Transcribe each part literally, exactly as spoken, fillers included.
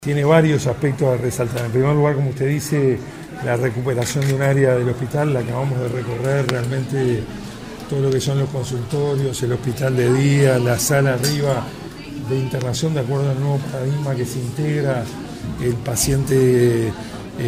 Tiene varios aspectos a resaltar. En primer lugar, como usted dice, la recuperación de un área del hospital, la acabamos de recorrer realmente todo lo que son los consultorios, el hospital de día, la sala arriba de internación de acuerdo al nuevo paradigma que se integra, el paciente eh,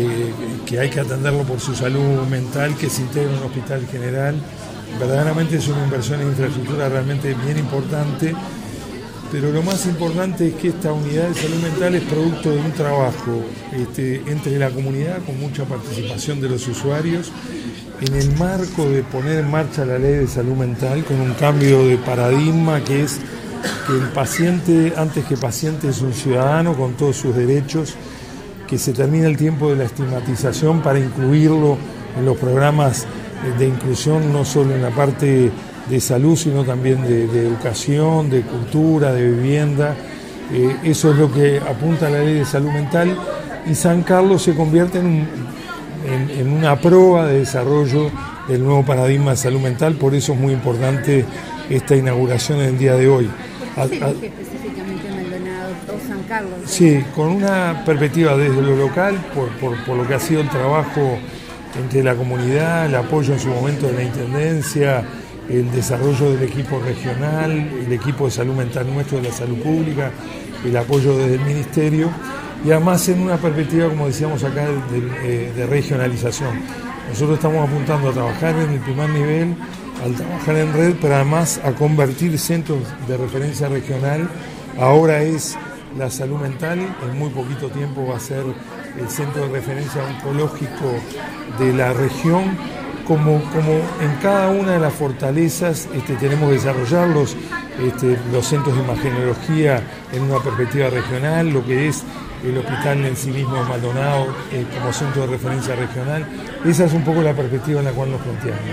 que hay que atenderlo por su salud mental, que se integra en un hospital general. Verdaderamente es una inversión en infraestructura realmente bien importante. Pero lo más importante es que esta unidad de salud mental es producto de un trabajo este, entre la comunidad, con mucha participación de los usuarios, en el marco de poner en marcha la ley de salud mental, con un cambio de paradigma que es que el paciente, antes que paciente, es un ciudadano con todos sus derechos, que se termina el tiempo de la estigmatización para incluirlo en los programas de inclusión, no solo en la parte de salud, sino también de, de educación, de cultura, de vivienda. Eh, eso es lo que apunta la ley de salud mental, y San Carlos se convierte en, un, en, en una prueba de desarrollo del nuevo paradigma de salud mental. Por eso es muy importante esta inauguración en el día de hoy. ¿Qué se elige específicamente Maldonado o San Carlos? Sí, con una perspectiva desde lo local, por, por, por lo que ha sido el trabajo entre la comunidad, el apoyo en su momento de la Intendencia, el desarrollo del equipo regional, el equipo de salud mental nuestro de la salud pública, el apoyo desde el Ministerio, y además en una perspectiva, como decíamos acá, de, de regionalización. Nosotros estamos apuntando a trabajar en el primer nivel, al trabajar en red, pero además a convertir centros de referencia regional. Ahora es la salud mental, en muy poquito tiempo va a ser el centro de referencia oncológico de la región. Como, como en cada una de las fortalezas este, tenemos que desarrollar los, este, los centros de imagenología en una perspectiva regional, lo que es el hospital en sí mismo de Maldonado eh, como centro de referencia regional. Esa es un poco la perspectiva en la cual nos planteamos.